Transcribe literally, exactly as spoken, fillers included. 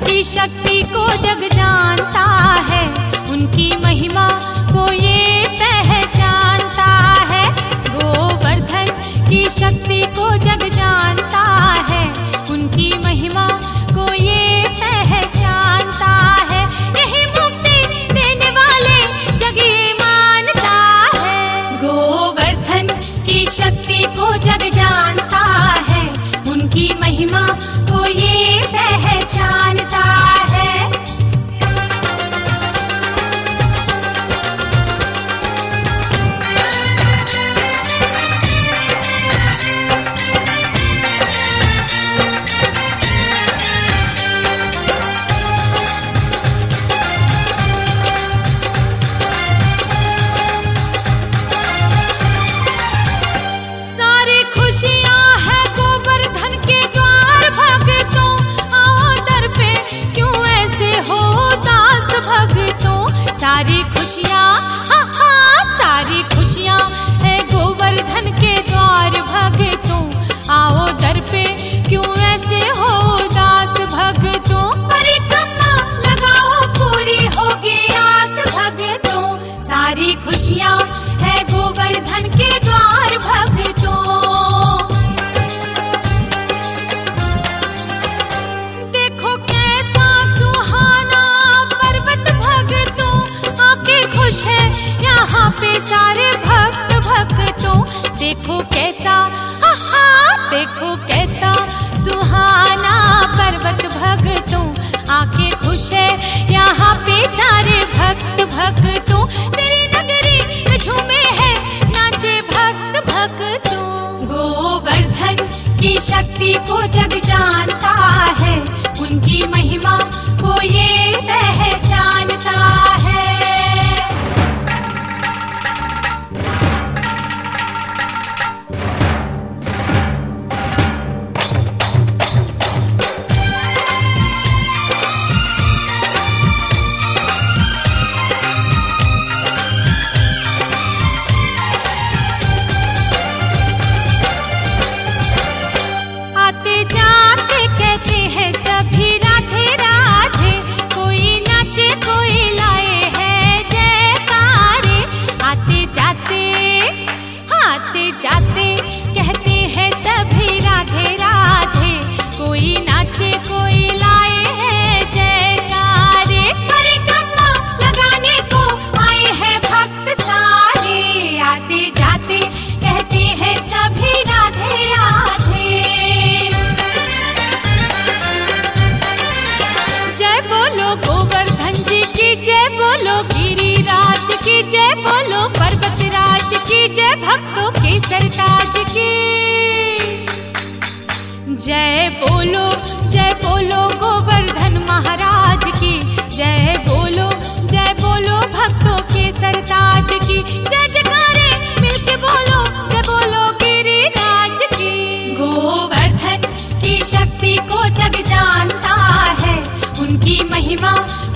की शक्ति को जग जानता है, उनकी महिमा को ये पहचानता है। गोवर्धन की शक्ति को जग जानता है, उनकी महिमा को ये पहचानता है। यही मुक्ति देने वाले जग ये मानता है। गोवर्धन की शक्ति को जग जानता है, उनकी महिमा को ये पहचानता है। सारी खुशियां है गोवर्धन के द्वार भक्तों, आओ दर पे क्यों ऐसे हो दास भक्तों। सारी खुशियां हाँ हाँ सारी खुशियां है गोवर्धन के द्वार भक्तों, आओ दर पे क्यों ऐसे हो दास भक्तों। परिक्रमा लगाओ पूरी होगी आस भक्तों, सारी खुशियां है गोवर्धन के द्वार भक्तों। देखो कैसा सुहाना पर्वत भक्तों, आके खुश है यहाँ पे सारे भक्त भक्तों। देखो कैसा हाँ हाँ देखो कैसा सुहाना पर्वत भक्तों, आके खुश है यहाँ पे सारे भक्त भक्तों। तेरी नगरी में झूमे है नाचे भक्त भक्तों। गोवर्धन की शक्ति को जग जानता है, उनकी महिमा को ये पहचानता है। आते जाते कहते हैं सभी राधे राधे, कोई नाचे कोई लाए है जयकारे। आते जाते आते जाते कहते हैं सभी राधे राधे, कोई नाचे कोई लाए है जयकारे। परिक्रमा लगाने को आए हैं भक्त सारे, आते जाते कहते हैं सभी राधे राधे। जय बोलो गोवर्धन जी की जय, बोलो गिरिराज की जय, बोलो पर्वतराज की जय, भक्तों के सरताज की जय। बोलो जय बोलो गोवर्धन महाराज की जय, बोलो जय बोलो भक्तों के सरताज की जय। जयकारे मिलके बोलो जय बोलो गिरिराज की। गोवर्धन की शक्ति को जग जानता है, उनकी महिमा